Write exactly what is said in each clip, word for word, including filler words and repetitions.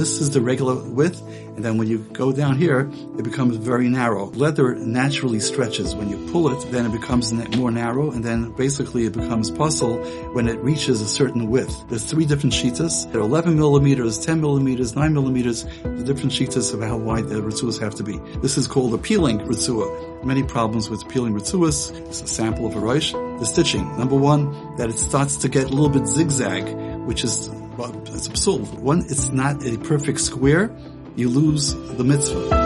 this is the regular width, and then when you go down here, it becomes very narrow. Leather naturally stretches. When you pull it, then it becomes more narrow, and then basically it becomes puzzle when it reaches a certain width. There's three different shitas. There are eleven millimeters, ten millimeters, nine millimeters, the different shitas of how wide the ritzuas have to be. This is called a peeling ritzua. Many problems with peeling ritzuas. It's a sample of a rosh. The stitching. Number one, that it starts to get a little bit zigzag, which is, well, it's absurd. One, it's not a perfect square. You lose the mitzvah.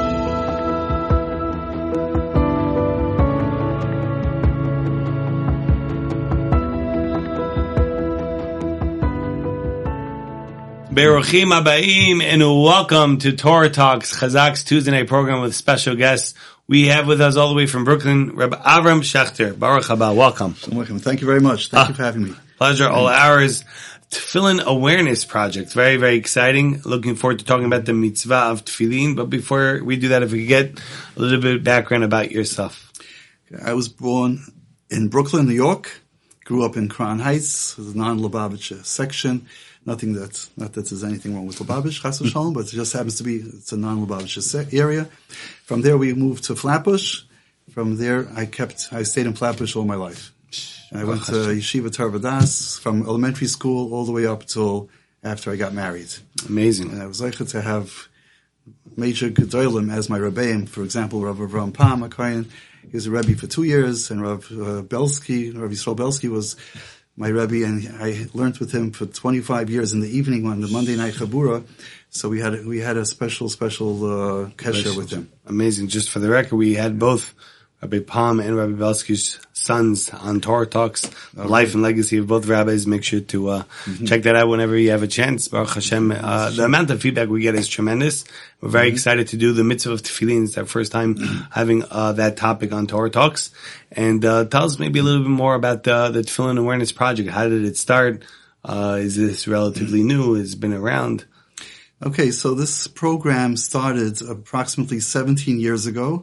Beruchim Abaim, and welcome to Torah Talks, Chazak's Tuesday night program with special guests. We have with us all the way from Brooklyn, Rabbi Avram Schechter. Baruch haba, welcome. Thank you very much. Thank ah, you for having me. Pleasure, all ours. Tefillin Awareness Project. Very, very exciting. Looking forward to talking about the mitzvah of tefillin. But before we do that, if we could get a little bit of background about yourself. I was born in Brooklyn, New York. Grew up in Crown Heights, the non-Lubavitch section. Nothing that, not that there's anything wrong with Lubavitch, Chas v'Shalom, but it just happens to be, it's a non-Lubavitch area. From there we moved to Flatbush. From there I kept, I stayed in Flatbush all my life. I went to Yeshiva Torah Vodaas from elementary school all the way up till after I got married. Amazing. And I was lucky to have major gedolim as my rebbeim. For example, Rav Avram Pam HaKohen, he was a rebbe for two years, and Rav uh, Belsky, Rav Yisrael Belsky was my rebbe, and I learned with him for twenty-five years in the evening on the Monday night Chabura. So we had we had a special special uh, kesher with him. Amazing. Just for the record, we had both Rabbi Palm and Rabbi Belsky's sons on Torah Talks, okay. Life and legacy of both rabbis. Make sure to uh, mm-hmm. check that out whenever you have a chance. Baruch Hashem, uh, the amount of feedback we get is tremendous. We're very mm-hmm. excited to do the mitzvah of tefillin. It's our first time mm-hmm. having uh, that topic on Torah Talks. And uh, tell us maybe a little bit more about the, the Tefillin Awareness Project. How did it start? Uh, is this relatively new? Has it been around? Okay, so this program started approximately seventeen years ago.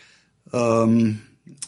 Um,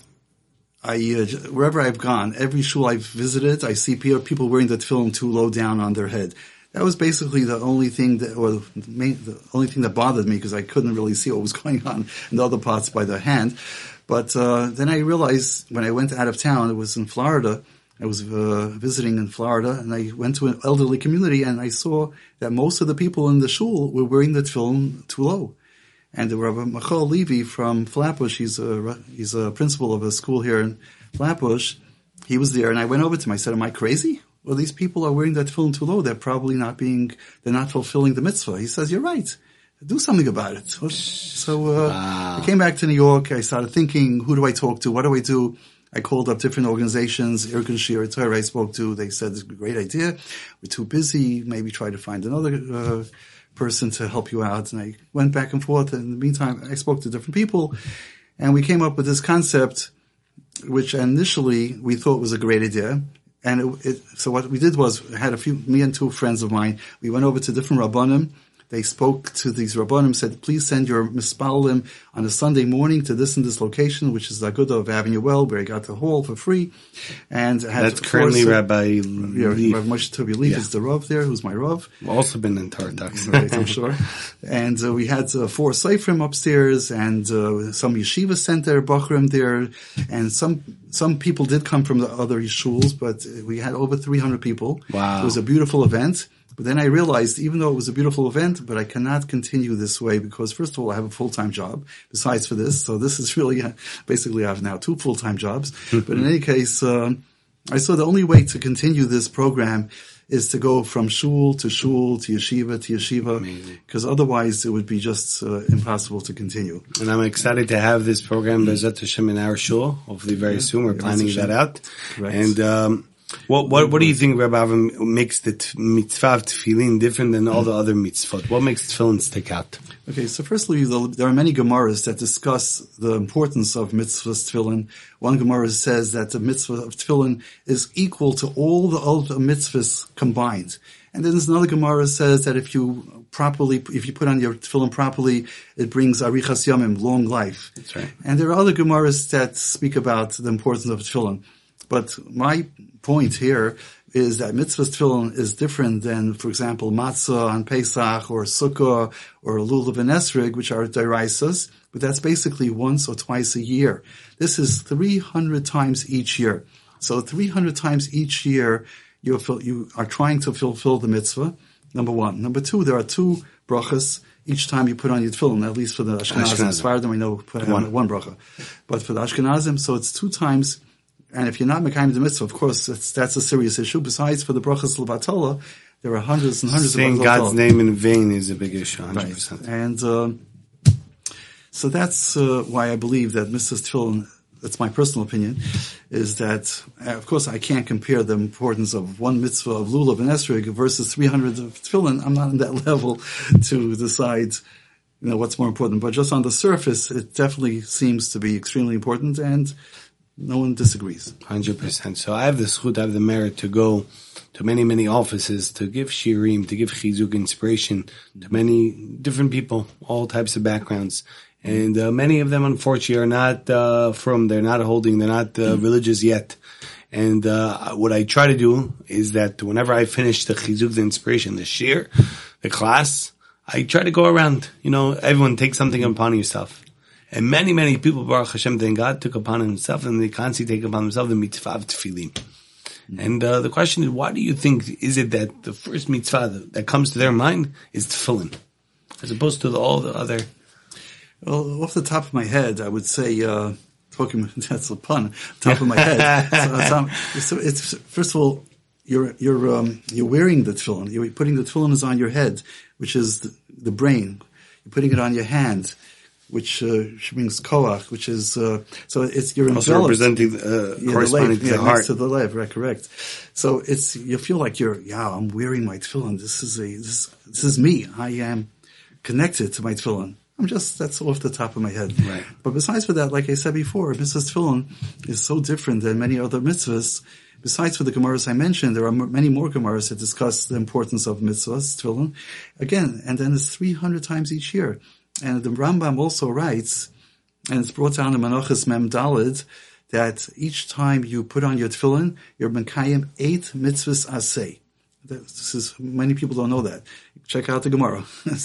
I, uh, wherever I've gone, every shul I've visited, I see people wearing the tefillin too low down on their head. That was basically the only thing that, or the, main, the only thing that bothered me, because I couldn't really see what was going on in the other parts by the hand. But uh, then I realized when I went out of town, it was in Florida. I was uh, visiting in Florida, and I went to an elderly community, and I saw that most of the people in the shul were wearing the tefillin too low. And the Rabbi Michal Levy from Flatbush, he's a, he's a principal of a school here in Flatbush, he was there, and I went over to him. I said, am I crazy? Well, these people are wearing that tefillin too low. They're probably not being, they're not fulfilling the mitzvah. He says, you're right. Do something about it. So uh, wow. I came back to New York. I started thinking, who do I talk to? What do I do? I called up different organizations. Irgun Shir Torah I spoke to. They said, it's a great idea. We're too busy. Maybe try to find another uh person to help you out. And I went back and forth. And in the meantime, I spoke to different people, and we came up with this concept, which initially we thought was a great idea. And it, it, so what we did was, I had a few, me and two friends of mine, we went over to different Rabbanim. They spoke to these Rabbanim, said, please send your mispalim on a Sunday morning to this and this location, which is the Agudah of Avenue Well, where I got the hall for free. And I had That's currently force, Rabbi yeah, Rabbi Moshe Tobi Leaf yeah. is the Rav there, who's my Rav. Also been in Torah Talks. Right, I'm sure. And uh, we had uh, four Seifrim upstairs, and uh, some yeshiva center, Bachrim there, and some some people did come from the other shuls, but we had over three hundred people. Wow. It was a beautiful event. But then I realized, even though it was a beautiful event, but I cannot continue this way because, first of all, I have a full-time job besides for this. So this is really, basically I have now two full-time jobs. But in any case, um, I saw the only way to continue this program is to go from shul to shul to yeshiva to yeshiva, because otherwise it would be just uh, impossible to continue. And I'm excited to have this program, B'ezrat Hashem, in our shul. Hopefully very yeah, soon. We're yeah, planning that out. Right. And um What, what, what do you think, Rabbi Avram, makes the t- mitzvah of tefillin different than all the other mitzvot? What makes tefillin stick out? Okay, so firstly, there are many Gemaras that discuss the importance of mitzvahs tefillin. One Gemara says that the mitzvah of tefillin is equal to all the other mitzvahs combined. And then there's another Gemara that says that if you properly, if you put on your tefillin properly, it brings arichas yamim, long life. That's right. And there are other Gemaras that speak about the importance of tefillin. But my point here is that mitzvah's tefillin is different than, for example, matzah on Pesach or Sukkah or Lulav and Esrig, which are deraisas, but that's basically once or twice a year. This is three hundred times each year. So three hundred times each year, you you are trying to fulfill the mitzvah, number one. Number two, there are two brachas each time you put on your tefillin, at least for the Ashkenazim. Sephardim, we know put one. one bracha. But for the Ashkenazim, so it's two times. And if you're not mekayim the mitzvah, of course, that's, that's a serious issue. Besides, for the brachas l'vatala, there are hundreds and hundreds Saying of Saying God's name in vain is a big issue, one hundred percent. Right. And uh, so that's uh, why I believe that mitzvah's tefillin, that's my personal opinion, is that, uh, of course, I can't compare the importance of one mitzvah of lulav and esrog versus three hundred of tefillin. I'm not on that level to decide, you know, what's more important. But just on the surface, it definitely seems to be extremely important, and no one disagrees. one hundred percent. So I have the schut, I have the merit to go to many, many offices, to give shirim, to give chizuk, inspiration to many different people, all types of backgrounds. And uh, many of them, unfortunately, are not uh, from, they're not holding, they're not uh, religious yet. And uh, what I try to do is that whenever I finish the chizuk, the inspiration, the shir, the class, I try to go around, you know, everyone take something upon yourself. And many, many people, Baruch Hashem, then God took upon himself, and they constantly take upon themselves the mitzvah of tefillin. Mm-hmm. And uh, the question is, why do you think is it that the first mitzvah that, that comes to their mind is tefillin, as opposed to the, all the other? Well, off the top of my head, I would say, uh, talking, that's a pun, top of my head. so, so it's, first of all, you're, you're, um, you're wearing the tefillin. You're putting the tefillin is on your head, which is the, the brain. You're putting it on your hand, which uh, brings koach, which is uh, so it's you're also enveloped. representing uh, yeah, corresponding the to yeah, the heart, next to the lev, right? Correct. So it's you feel like you're yeah, I'm wearing my tefillin. This is a this this is me. I am connected to my tefillin. I'm just that's off the top of my head. Right. But besides for that, like I said before, mitzvah's tefillin is so different than many other mitzvahs. Besides for the Gemaras I mentioned, there are many more Gemaras that discuss the importance of mitzvahs, tefillin. Again, and then it's three hundred times each year. And the Rambam also writes, and it's brought down in Menachos Mem Daled, that each time you put on your tefillin, you're mekayim eight mitzvahs aseh. This is, many people don't know that. Check out the Gemara.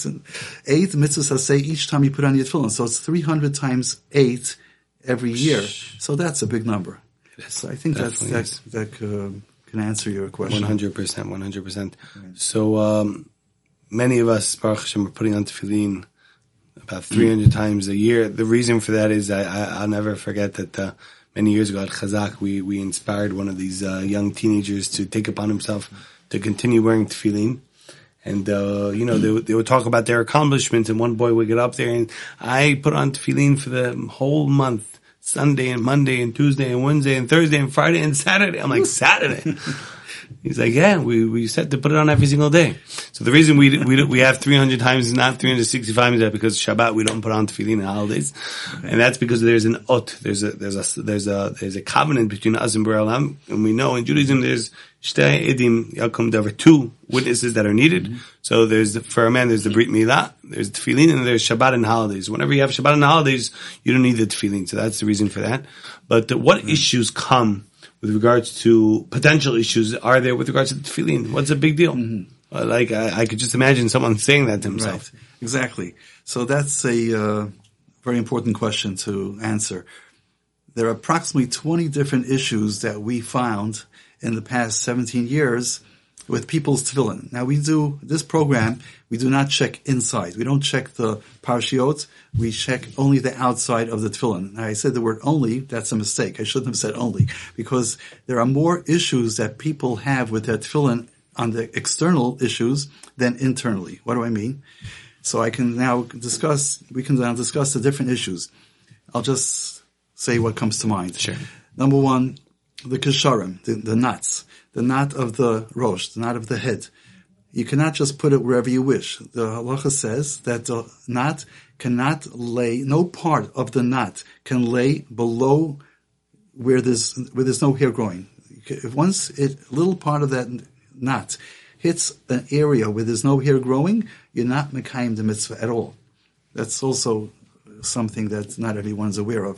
Eight mitzvahs aseh each time you put on your tefillin. So it's three hundred times eight every year. So that's a big number. So I think that's, that, that uh, can answer your question. one hundred percent, one hundred percent. So um, many of us, Baruch Hashem, are putting on tefillin about three hundred times a year. The reason for that is I, I, I'll never forget that uh, many years ago at Chazak, we, we inspired one of these uh, young teenagers to take upon himself to continue wearing tefillin. And, uh, you know, they, they would talk about their accomplishments, and one boy would get up there and I put on tefillin for the whole month, Sunday and Monday and Tuesday and Wednesday and Thursday and Friday and Saturday. I'm like, Saturday? He's like, yeah, we, we said to put it on every single day. So the reason we, we, we have three hundred times, not three hundred sixty-five, is that because Shabbat we don't put on tefillin on holidays. Okay. And that's because there's an ot, there's a, there's a, there's a, there's a covenant between us and Borei Olam. And we know in Judaism there's shtei edim yakum, there are two witnesses that are needed. Mm-hmm. So there's, the, for a man, there's the Brit Milah, there's tefillin, and there's Shabbat and holidays. Whenever you have Shabbat and holidays, you don't need the tefillin. So that's the reason for that. But uh, what mm-hmm. issues come with regards to potential issues are there with regards to the tefillin? What's a big deal? Mm-hmm. Uh, like, I, I could just imagine someone saying that to himself. Right. Exactly. So that's a uh, very important question to answer. There are approximately twenty different issues that we found in the past seventeen years with people's tefillin. Now we do, this program, we do not check inside. We don't check the parshiot. We check only the outside of the tefillin. Now I said the word only, that's a mistake. I shouldn't have said only, because there are more issues that people have with their tefillin on the external issues than internally. What do I mean? So I can now discuss, we can now discuss the different issues. I'll just say what comes to mind. Sure. Number one, the kesharim, the, the knots, the knot of the rosh, the knot of the head. You cannot just put it wherever you wish. The halacha says that the knot cannot lay, no part of the knot can lay below where there's, where there's no hair growing. If once it, a little part of that knot hits an area where there's no hair growing, you're not mekayim the mitzvah at all. That's also something that not everyone's aware of.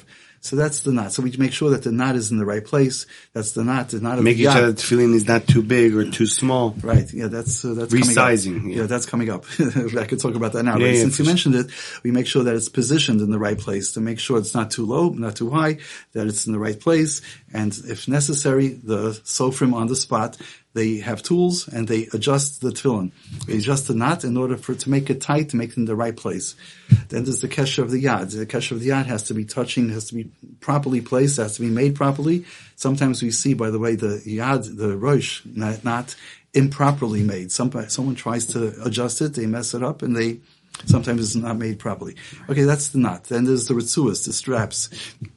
So that's the knot. So we make sure that the knot is in the right place. That's the knot. The knot of Making the sure that the tefillin is not too big or too small. Right. Yeah, that's uh, that's resizing. Coming up. Yeah. yeah, that's coming up. I could talk about that now. Yeah, but yeah, since you sure. mentioned it, we make sure that it's positioned in the right place to make sure it's not too low, not too high, that it's in the right place. And if necessary, the sofrim on the spot, they have tools and they adjust the tefillin. They adjust the knot in order for to make it tight, to make it in the right place. Then there's the kesher of the yad. The kesher of the yad has to be touching, has to be properly placed, has to be made properly. Sometimes we see, by the way, the yad, the rosh, not, not improperly made. Some, someone tries to adjust it, they mess it up, and they sometimes it's not made properly. Okay, that's the knot. Then there's the ritzuas, the straps.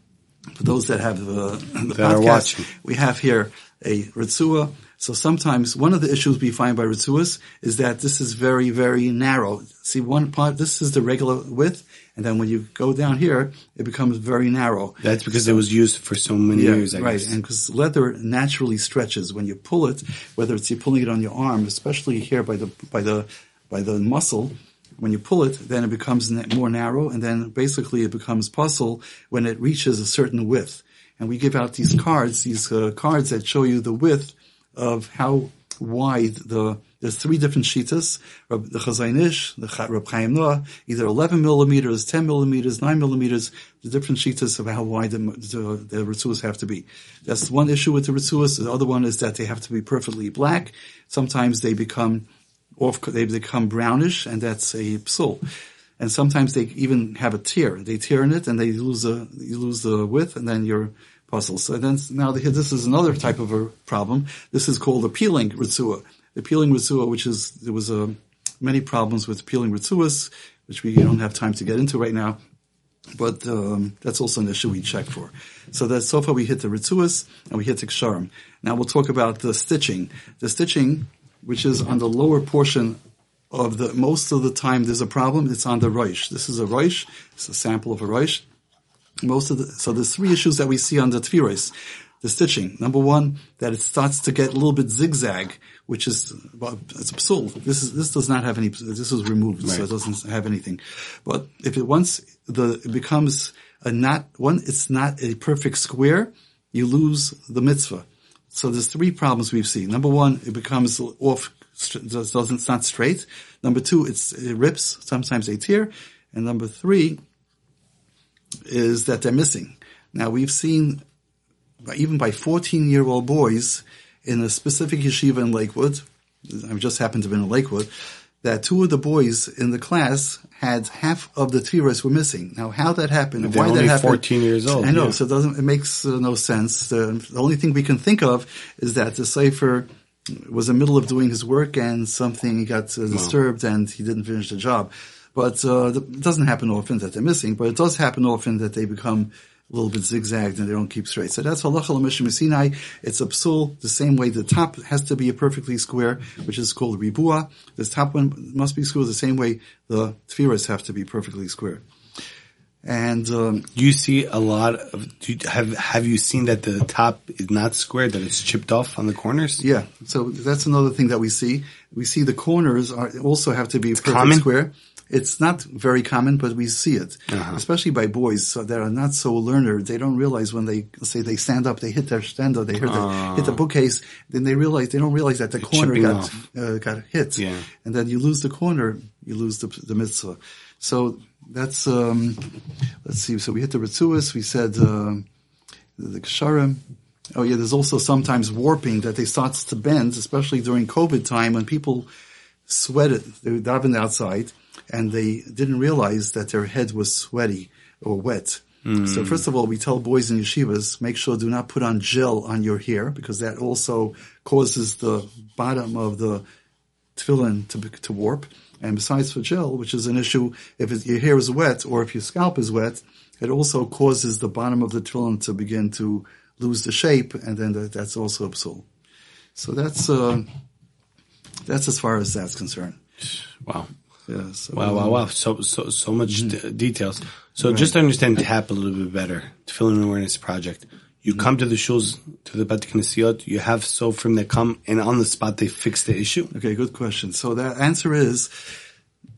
For those that have uh, the that podcast, we have here a ritzua. So sometimes one of the issues we find by ritzuas is that this is very, very narrow. See, one part, this is the regular width, and then when you go down here, it becomes very narrow. That's because so, it was used for so many yeah, years, I right. guess. And because leather naturally stretches when you pull it, whether it's you're pulling it on your arm, especially here by the by the by the muscle. When you pull it, then it becomes more narrow, and then basically it becomes puzzle when it reaches a certain width. And we give out these cards, these uh, cards that show you the width of how wide the, there's three different shitas, the Chazon Ish, the Reb Chaim Noah, either eleven millimeters, ten millimeters, nine millimeters, the different shitas of how wide the, the, the ritzuas have to be. That's one issue with the ritzuas. The other one is that they have to be perfectly black. Sometimes they become off, they become brownish, and that's a psul. And sometimes they even have a tear. They tear in it, and they lose the, you lose the width, and then you're puzzled. So then, now the, this is another type of a problem. This is called a peeling ritzua. The peeling ritzua, which is, there was uh, many problems with peeling ritzuas, which we don't have time to get into right now. But um, that's also an issue we check for. So that so far we hit the ritzuas, and we hit the ksharim. Now we'll talk about the stitching. The stitching, which is on the lower portion of the, most of the time there's a problem, it's on the roish. This is a roish. It's a sample of a roish. Most of the, so there's three issues that we see on the tfiros. The stitching. Number one, that it starts to get a little bit zigzag, which is, well, it's a psul. This is, this does not have any, this is removed, right. So it doesn't have anything. But if it once the, it becomes a not, one, it's not a perfect square, you lose the mitzvah. So there's three problems we've seen. Number one, it becomes off, doesn't, it's not straight. Number two, it's, it rips. Sometimes they tear. And number three is that they're missing. Now we've seen, even by fourteen-year-old boys in a specific yeshiva in Lakewood, I just happened to be in Lakewood, that two of the boys in the class had half of the tfiros were missing. Now, how that happened, and why only that happened? fourteen years old. I know, yeah. so it doesn't. It makes uh, no sense. The, the only thing we can think of is that the sefer was in the middle of doing his work and something got uh, disturbed wow. and he didn't finish the job. But uh, the, it doesn't happen often that they're missing, but it does happen often that they become a little bit zigzagged and they don't keep straight. So that's halacha l'mishum Sinai. It's a psul the same way the top has to be a perfectly square, which is called ribua. This top one must be square the same way the tfiros have to be perfectly square. And um, you see a lot of. Do you, have have you seen that the top is not square, that it's chipped off on the corners? Yeah. So that's another thing that we see. We see the corners are also have to be it's perfect common? square. It's not very common, but we see it, uh-huh. especially by boys so that are not so learned. They don't realize when they say they stand up, they hit their stender, they hit, uh, the, hit the bookcase, then they realize they don't realize that the corner got uh, got hit, yeah. and then you lose the corner, you lose the, the mitzvah. So that's um, let's see. So we hit the ritzuas. We said uh, the ksharim. Oh yeah, there's also sometimes warping that they start to bend, especially during COVID time when people sweated. They were davening outside. And they didn't realize that their head was sweaty or wet. Mm. So first of all, we tell boys in yeshivas, make sure do not put on gel on your hair because that also causes the bottom of the tefillin to, to warp. And besides for gel, which is an issue, if it, your hair is wet or if your scalp is wet, it also causes the bottom of the tefillin to begin to lose the shape, and then that, that's also a psul. So that's uh, that's as far as that's concerned. Wow. Yeah, so, wow, wow, wow. So, so, so much mm-hmm. d- details. So right. Just to understand T A P a little bit better, Tefillin Awareness Project, you mm-hmm. come to the shuls, to the Beit Knesset, you have sofrim that come and on the spot they fix the issue? Okay, good question. So the answer is,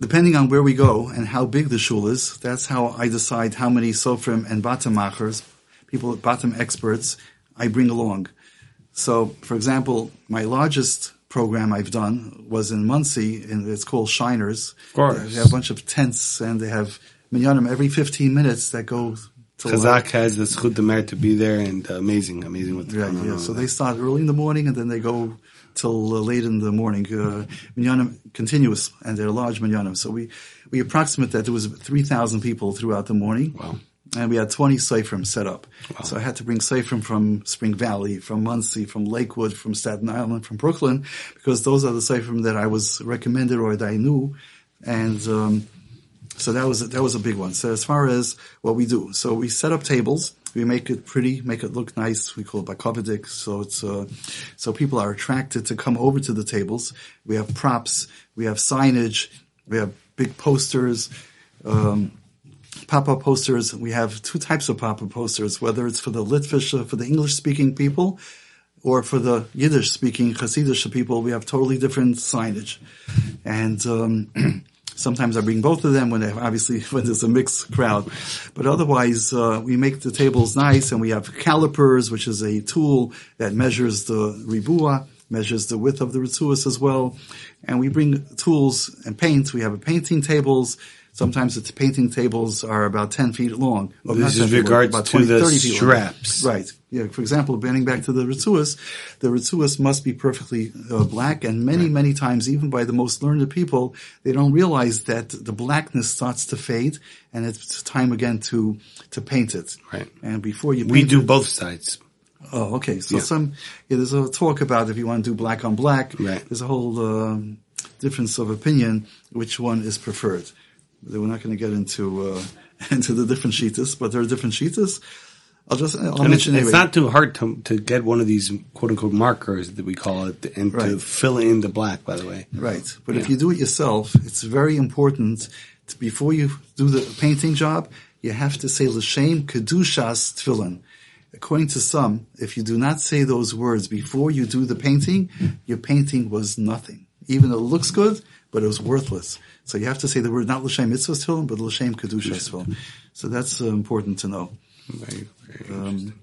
depending on where we go and how big the shul is, that's how I decide how many sofrim and bottom machers, people, bottom experts, I bring along. So, for example, my largest program I've done was in Muncie, and it's called Shiners. Of course. They have a bunch of tents, and they have minyanim every fifteen minutes that go to Chazak has the zchut merit to be there, and uh, amazing, amazing what's yeah, going on. Yeah, so they start early in the morning, and then they go till uh, late in the morning. Uh, minyanim continuous, and they're large minyanim. So we, we approximate that there was three thousand people throughout the morning. Wow. And we had twenty seifrim set up. Wow. So I had to bring seifrim from Spring Valley, from Muncie, from Lakewood, from Staten Island, from Brooklyn, because those are the seifrim that I was recommended or that I knew. And um, so that was that was a big one. So as far as what we do, so we set up tables. We make it pretty, make it look nice. We call it bakovidik. So it's uh, so people are attracted to come over to the tables. We have props. We have signage. We have big posters. Um, Pop-up posters, we have two types of pop-up posters, whether it's for the Litvish, uh, for the English-speaking people, or for the Yiddish-speaking Hasidic people, we have totally different signage. And um, sometimes I bring both of them when they have, obviously when there's a mixed crowd. But otherwise, uh, we make the tables nice, and we have calipers, which is a tool that measures the ribua, measures the width of the ritzuas as well. And we bring tools and paint. We have a painting tables. Sometimes the painting tables are about ten feet long. Well, this is regards long, to the straps. Right. Yeah. For example, bending back to the ritzuas, the ritzuas must be perfectly uh, black, and many, right. many times, even by the most learned people, they don't realize that the blackness starts to fade, and it's time again to to paint it. Right. And before you paint we do it, both sides. Oh, okay. So yeah. some yeah, there's a talk about if you want to do black on black. Right. There's a whole um, difference of opinion which one is preferred. We're not going to get into uh, into the different shitas, but there are different shitas. I'll just I'll and mention it's, anyway. It's not too hard to to get one of these quote unquote markers that we call it, and right. to fill in the black. By the way, right. But yeah. if you do it yourself, it's very important to, before you do the painting job, you have to say l'shem kedushas tefillin. According to some, if you do not say those words before you do the painting, your painting was nothing. Even though it looks good, but it was worthless. So you have to say the word not l'shem mitzvah tefillin, but l'shem kedushas tefillin. So that's uh, important to know. Very, very um,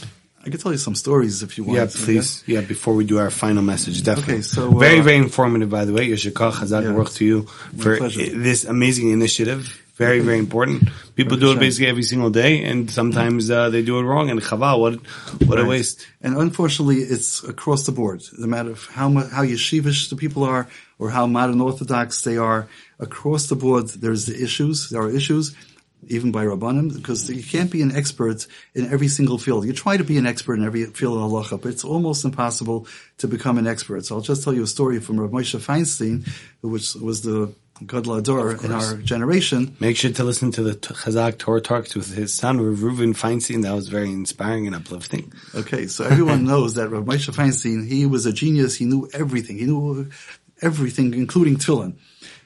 I could tell you some stories if you want. Yeah, please. Yeah, before we do our final message, definitely. Okay, so uh, very, very informative, by the way. Yeshikach Chazak yeah, work to you for this amazing initiative. Very, very important. People do it basically every single day, and sometimes uh, they do it wrong. And chaval, what what right. a waste! And unfortunately, it's across the board. No matter how much, how yeshivish the people are, or how modern Orthodox they are, across the board, there's the issues. There are issues, even by Rabbanim, because you can't be an expert in every single field. You try to be an expert in every field of halacha, but it's almost impossible to become an expert. So I'll just tell you a story from Rav Moshe Feinstein, which was the Gadol Hador in our generation. Make sure to listen to the Chazak Torah Talks with his son, Rav Reuven Feinstein. That was very inspiring and uplifting. Okay, so everyone knows that Rav Moshe Feinstein, he was a genius. He knew everything. He knew everything, including tefillin.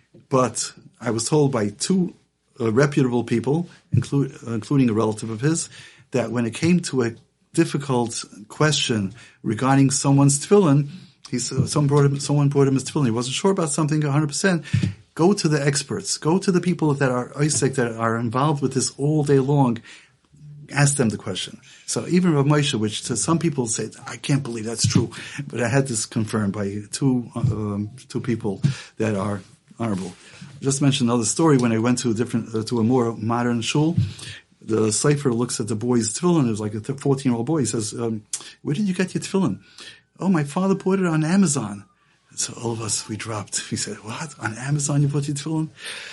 But I was told by two uh, reputable people, include, uh, including a relative of his, that when it came to a difficult question regarding someone's tefillin, he said, someone brought him, someone brought him his tefillin. He wasn't sure about something one hundred percent. Go to the experts. Go to the people that are Isaac, that are involved with this all day long. Ask them the question. So even Rav Moshe, which to some people said, I can't believe that's true, but I had this confirmed by two um, two people that are honorable. I'll just mention another story. When I went to a different uh, to a more modern shul, the Sefer looks at the boy's tefillin. It was like a fourteen-year-old boy. He says, um, "Where did you get your tefillin?" "Oh, my father bought it on Amazon." So all of us, we dropped. We said, "What? On Amazon you bought your tefillin?"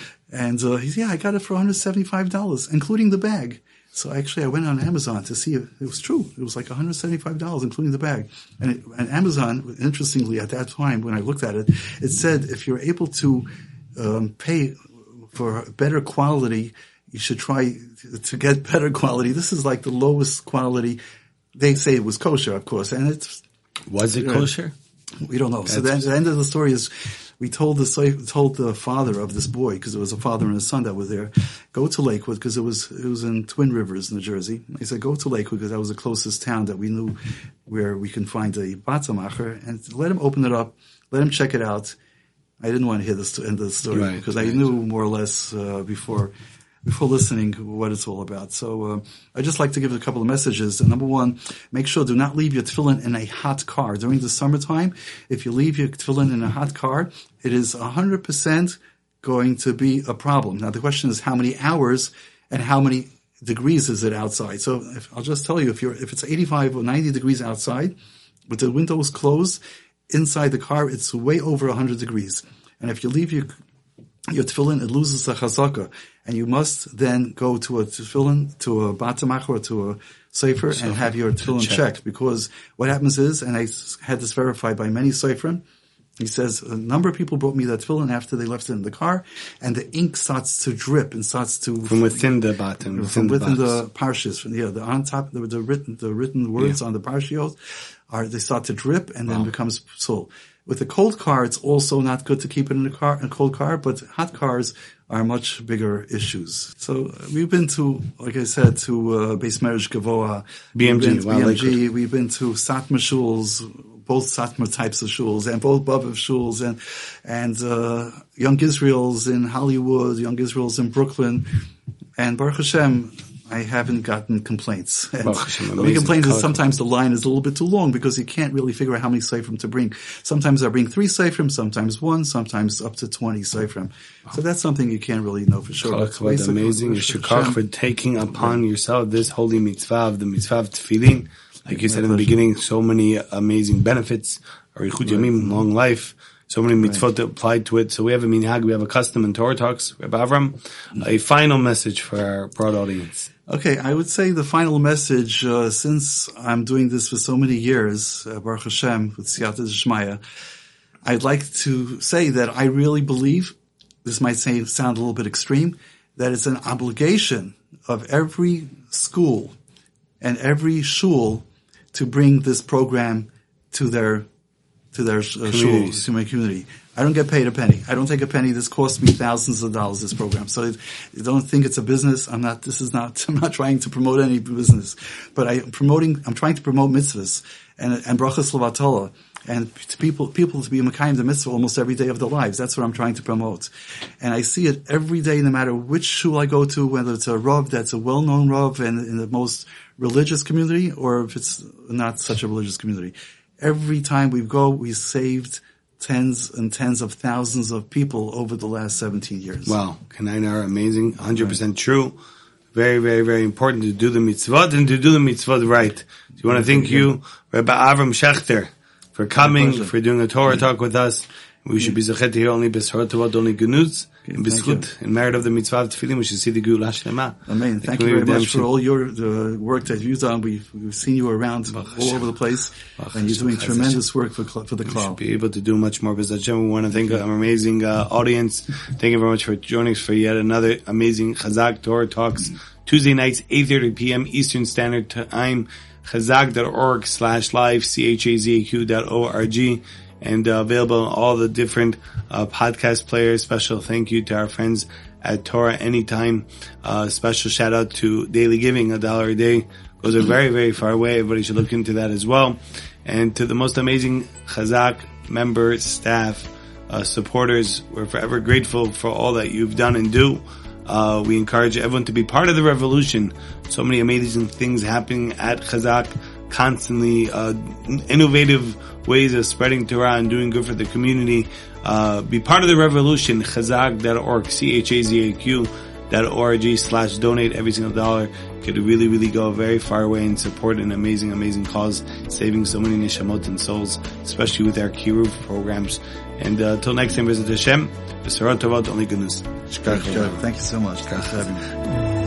And uh, he said, "Yeah, I got it for one hundred seventy-five dollars, including the bag." So actually, I went on Amazon to see if it was true. It was like one hundred seventy-five dollars, including the bag. And, it, and Amazon, interestingly, at that time when I looked at it, it said if you're able to um, pay for better quality, you should try to get better quality. This is like the lowest quality. They say it was kosher, of course, and it's was it kosher? We don't know. That's so the, the end of the story is, we told the told the father of this boy, because it was a father and a son that were there, go to Lakewood, because it was it was in Twin Rivers, New Jersey. He said, go to Lakewood, because that was the closest town that we knew where we can find a batzamacher, and let him open it up, let him check it out. I didn't want to hear the end of the story right, because right. I knew more or less uh, before before listening what it's all about. So uh, I just like to give a couple of messages. Number one, make sure do not leave your tefillin in a hot car. During the summertime, if you leave your tefillin in a hot car, it is one hundred percent going to be a problem. Now the question is how many hours and how many degrees is it outside. So if, I'll just tell you, if you're if it's eighty-five or ninety degrees outside, with the windows closed, inside the car it's way over one hundred degrees. And if you leave your your tefillin, it loses the chazaka, and you must then go to a tefillin, to a batamach or to a sefer, and have your tefillin check. checked. Because what happens is, and I had this verified by many seferim, he says a number of people brought me that tefillin after they left it in the car, and the ink starts to drip and starts to from within the bottom, from within, within the, the parshas, from yeah, the on top, the, the written the written words yeah. on the parshiot are they start to drip and then wow. becomes psul. With a cold car, it's also not good to keep it in a car, in a cold car, but hot cars are much bigger issues. So uh, we've been to, like I said, to uh, Beis Medrash Gavoa, B M G, we've been to wow, B M G, Lakewood. we've been to Satmar shuls, both Satmar types of shuls, and both Bavav shuls, and and uh, Young Israels in Hollywood, Young Israels in Brooklyn, and Baruch Hashem, I haven't gotten complaints. And Hashem, the only complaint is color. sometimes the line is a little bit too long because you can't really figure out how many seifrim to bring. Sometimes I bring three seifrim, sometimes one, sometimes up to twenty seifrim. So that's something you can't really know for sure. It's amazing. Yeshukach for taking upon yourself this holy mitzvah of the mitzvah of tefillin. Like you said in the beginning, so many amazing benefits. Arichut Yamim, long life. So many mitzvot that applied to it. So we have a minhag, we have a custom in Torah Talks. Rabbi Avram, a final message for our broad audience. Okay, I would say the final message, uh, since I'm doing this for so many years, uh, Baruch Hashem, with Siyata D'Shmaya, I'd like to say that I really believe, this might say, sound a little bit extreme, that it's an obligation of every school and every shul to bring this program to their to their uh, shuls, to my community. I don't get paid a penny. I don't take a penny. This costs me thousands of dollars, this program. So you don't think it's a business. I'm not, this is not, I'm not trying to promote any business, but I am promoting, I'm trying to promote mitzvahs and, and brachas levatala, and to people, people to be mekayim the mitzvah almost every day of their lives. That's what I'm trying to promote. And I see it every day, no matter which shul I go to, whether it's a rav that's a well-known rav and in the most religious community, or if it's not such a religious community. Every time we go, we saved tens and tens of thousands of people over the last seventeen years. Wow. Kanai are amazing. one hundred percent right. True. Very, very, very important to do the mitzvot and to do the mitzvot right. So you want to thank you, Rabbi Avram Schechter, for coming, for doing a Torah talk with us. We should be zachet to hear only Besarot Tovot, only good news, and B'zchut, in merit of the mitzvah of tefillin, we should see the Geula Shlema. Amen. Thank you very much for all your uh, work that you've done. We've, we've seen you around all over the place, and you're doing tremendous work for, for the Klal. We should be able to do much more. B'ezras Hashem, we want to thank our amazing uh, audience. Thank you very much for joining us for yet another amazing Chazak Torah Talks. Tuesday nights, eight thirty p.m. Eastern Standard Time. Chazak.org slash live, C H A Z A Q dot O R G. And uh, available on all the different uh, podcast players. Special thank you to our friends at Torah Anytime. Uh, special shout out to Daily Giving, a dollar a day. Goes a very, very far away. Everybody should look into that as well. And to the most amazing Chazak members, staff, uh, supporters, we're forever grateful for all that you've done and do. Uh, we encourage everyone to be part of the revolution. So many amazing things happening at Chazak. Constantly uh, innovative ways of spreading Torah and doing good for the community. Uh, be part of the revolution. Chazak dot org, C H A Z A Q dot O R G slash donate. Every single dollar could really, really go very far away and support an amazing, amazing cause, saving so many neshamot and souls, especially with our Kiruv programs. And uh, until next time, visit Hashem. B'Sarot Tovot, only goodness. Thank you so much. Thanks for having me.